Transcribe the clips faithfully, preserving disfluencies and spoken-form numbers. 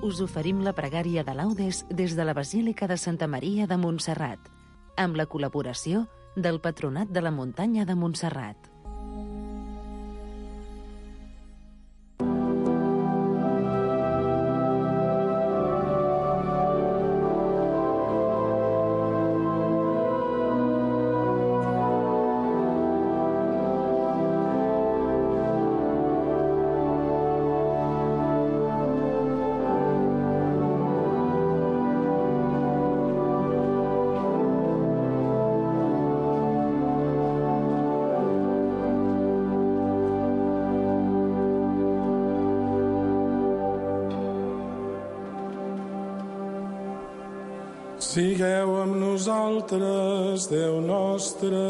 us oferim la pregària de laudes des de la Basílica de Santa Maria de Montserrat, amb la col·laboració del Patronat de la Muntanya de Montserrat. Sigueu amb nosaltres, Déu nostre.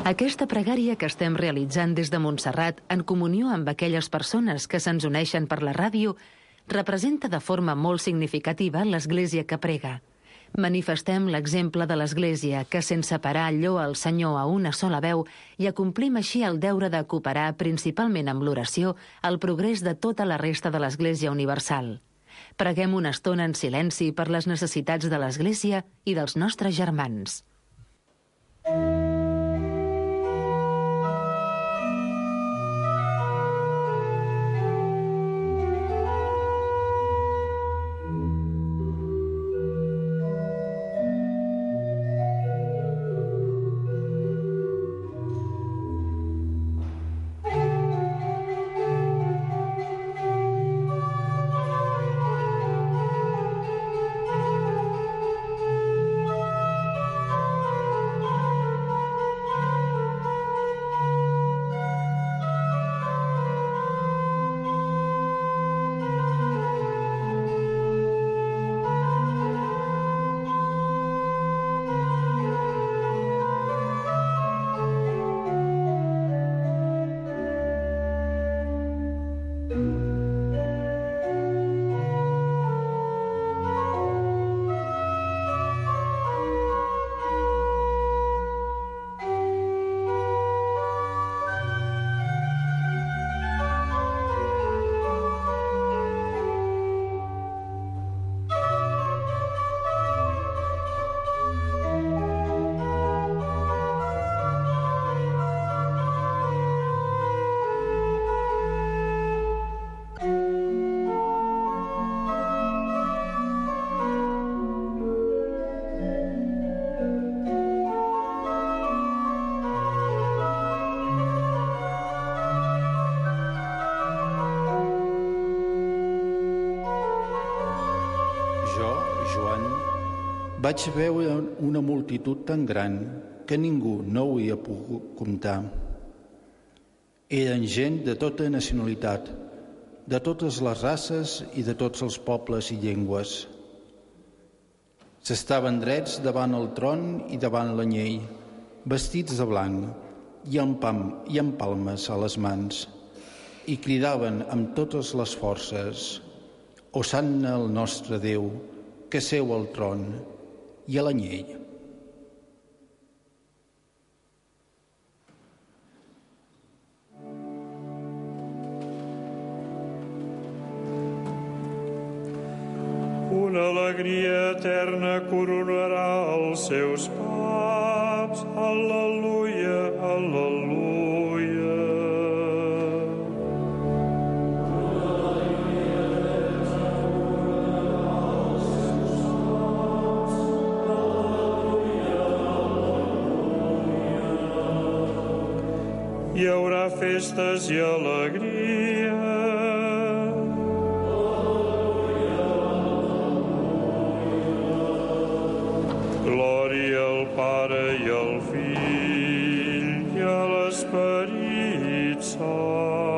Aquesta pregària que estem realitzant des de Montserrat, en comunió amb aquelles persones que se'ns uneixen per la ràdio, representa de forma molt significativa l'Església que prega. Manifestem l'exemple de l'Església que, sense parar, lloa el Senyor a una sola veu i acomplim així el deure de cooperar, principalment amb l'oració, al progrés de tota la resta de l'Església universal. Preguem una estona en silenci per les necessitats de l'Església i dels nostres germans. Vaig veure una multitud tan gran que ningú no ho havia pogut comptar. Eren gent de tota nacionalitat, de totes les races i de tots els pobles i llengües. S'estaven drets davant el tron i davant l'anyell, vestits de blanc i amb, pam, i amb palmes a les mans, i cridaven amb totes les forces: «Hosanna al nostre Déu, que seu al tron i a l'anyell». Una alegria eterna coronarà els seus caps. Al·leluia, al·leluia. Hi haurà festes i alegria. Glòria al Pare i al Fill i a l'Esperit Sant.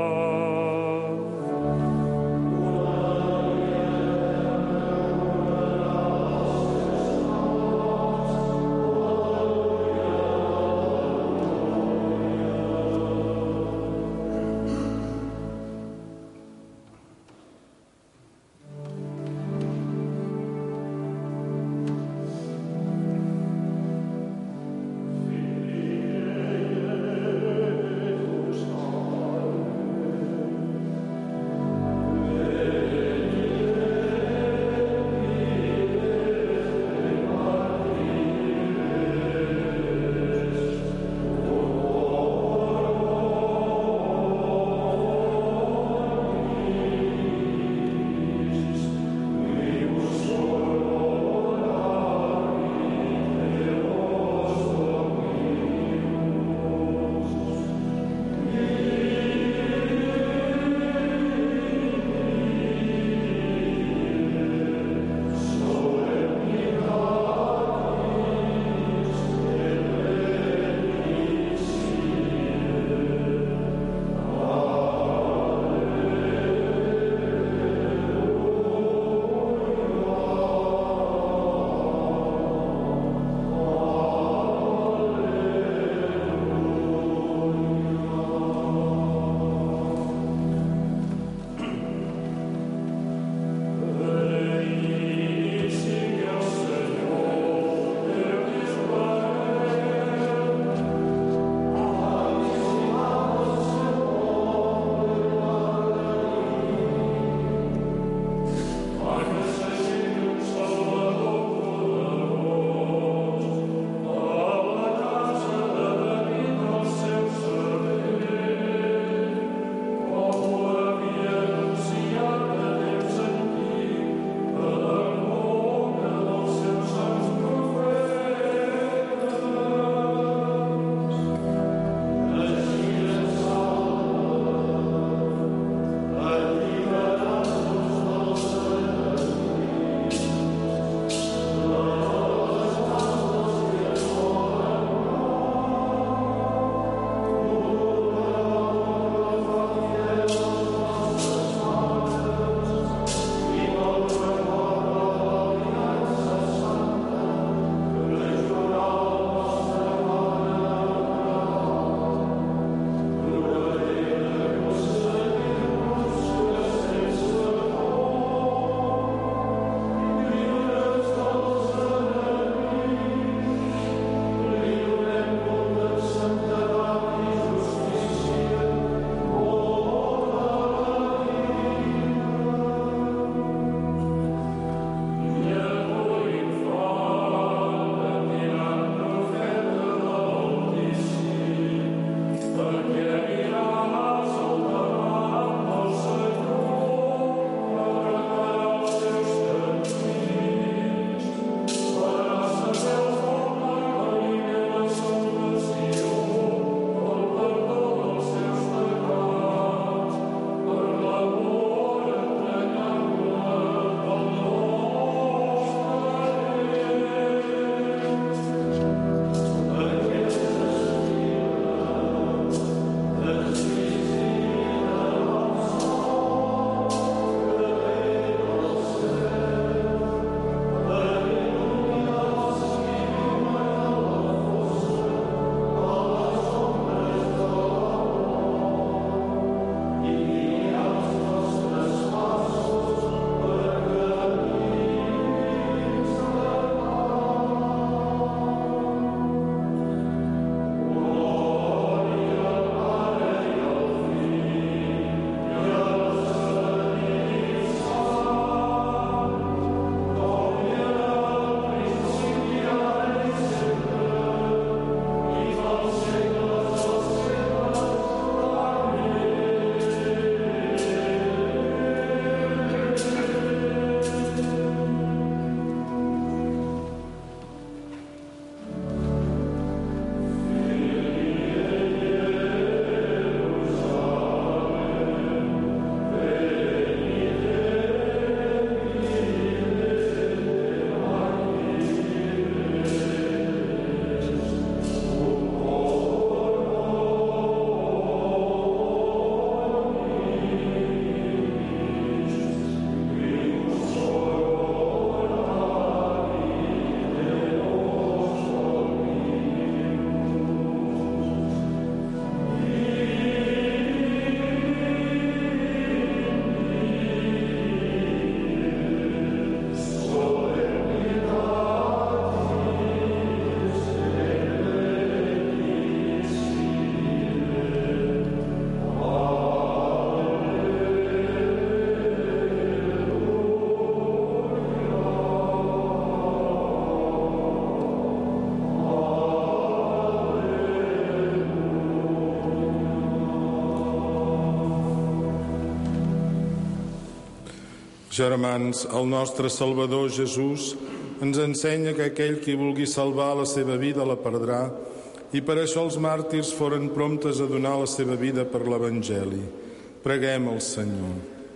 Germans, el nostre Salvador Jesús ens ensenya que aquell qui vulgui salvar la seva vida la perdrà, i per això els màrtirs foren promptes a donar la seva vida per l'Evangeli. Preguem al Senyor.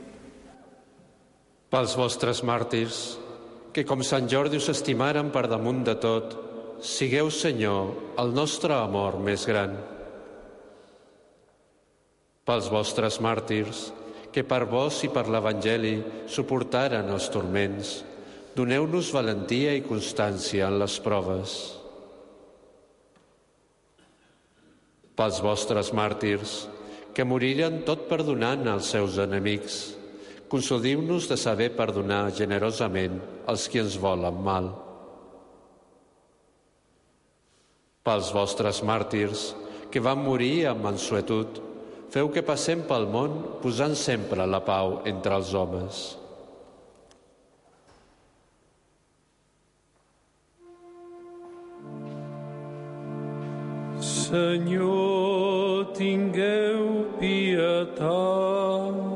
Pels vostres màrtirs, que com Sant Jordi us estimaren per damunt de tot, sigueu, Senyor, el nostre amor més gran. Pels vostres màrtirs, que per vos i per l'Evangeli suportaren els turments, doneu-nos valentia i constància en les proves. Pels vostres màrtirs, que moriren tot perdonant als seus enemics, consoliu-nos de saber perdonar generosament els qui ens volen mal. Pels vostres màrtirs, que van morir amb mansuetud, feu que passem pel món posant sempre la pau entre els homes. Senyor, tingueu pietat.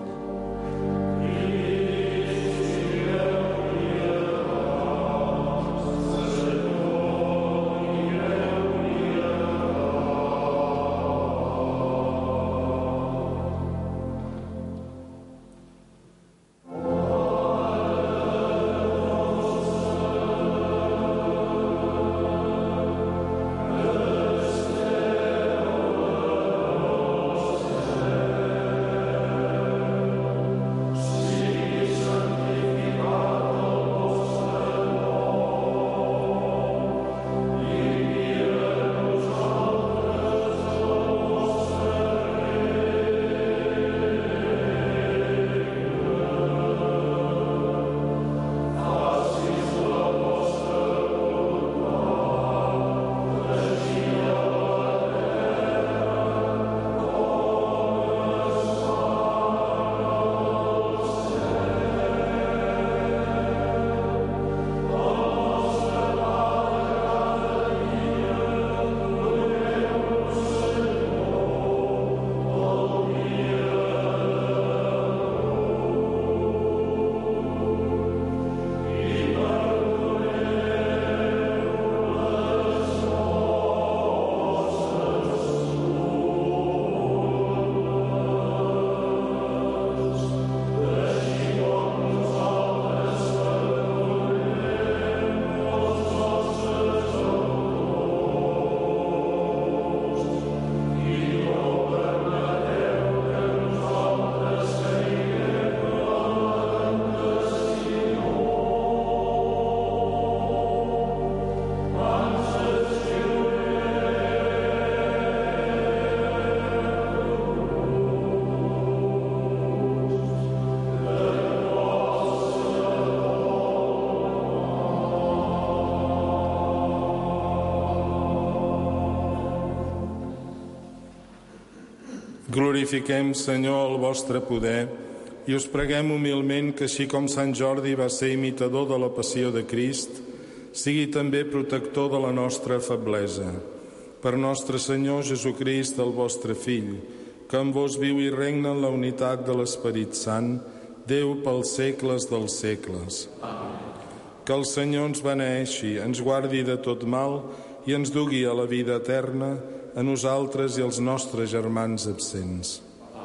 Glorifiquem, Senyor, el vostre poder i us preguem humilment que així com Sant Jordi va ser imitador de la passió de Crist, sigui també protector de la nostra feblesa. Per nostre Senyor Jesucrist, el vostre Fill, que amb vos viu i regna en la unitat de l'Esperit Sant, Déu pels segles dels segles. Amén. Que el Senyor ens beneeixi, ens guardi de tot mal i ens dugui a la vida eterna, a nosaltres i als nostres germans absents.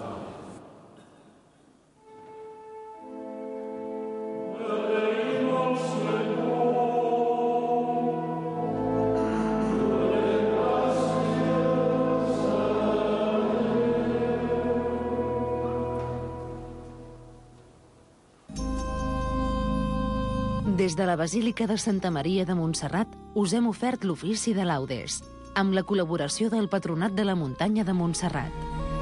Des de la Basílica de Santa Maria de Montserrat us hem ofert l'ofici de laudes, amb la col·laboració del Patronat de la Muntanya de Montserrat.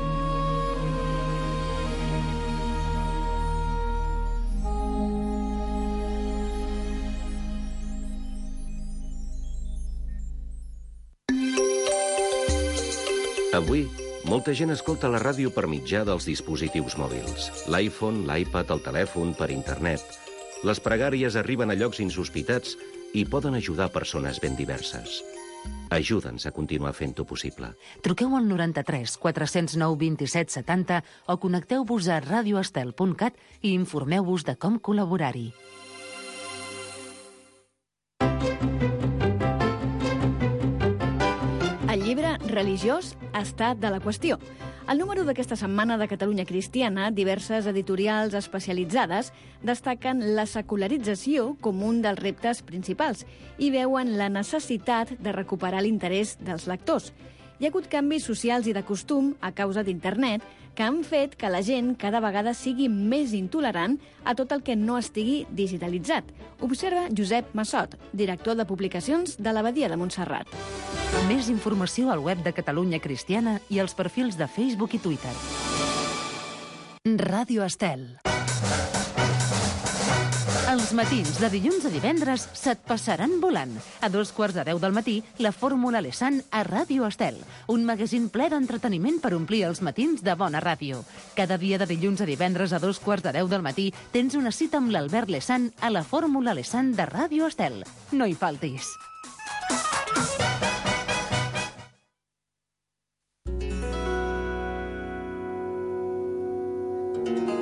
Avui, molta gent escolta la ràdio per mitjà dels dispositius mòbils. L'iPhone, l'iPad, el telèfon, per internet. Les pregàries arriben a llocs insospitats i poden ajudar persones ben diverses. Ajuda'ns a continuar fent-ho possible. Truqueu al noranta-tres quatre cents nou vint-i-set setanta o connecteu-vos a radio estel punt cat i informeu-vos de com col·laborar-hi. El llibre religiós ha estat de la qüestió. Al número d'aquesta setmana de Catalunya Cristiana, diverses editorials especialitzades destaquen la secularització com un dels reptes principals i veuen la necessitat de recuperar l'interès dels lectors. Hi ha hagut canvis socials i de costum a causa d'internet que han fet que la gent cada vegada sigui més intolerant a tot el que no estigui digitalitzat. Observa Josep Massot, director de publicacions de l'Abadia de Montserrat. Més informació al web de Catalunya Cristiana i als perfils de Facebook i Twitter. Ràdio Estel. Els matins de dilluns a divendres se't passaran volant. A dos quarts de deu del matí, la Fórmula Lesan a Ràdio Estel, un magazín ple d'entreteniment per omplir els matins de bona ràdio. Cada dia de dilluns a divendres a dos quarts de deu del matí tens una cita amb l'Albert Lesan a la Fórmula Lesan de Ràdio Estel. No hi faltis. Thank you.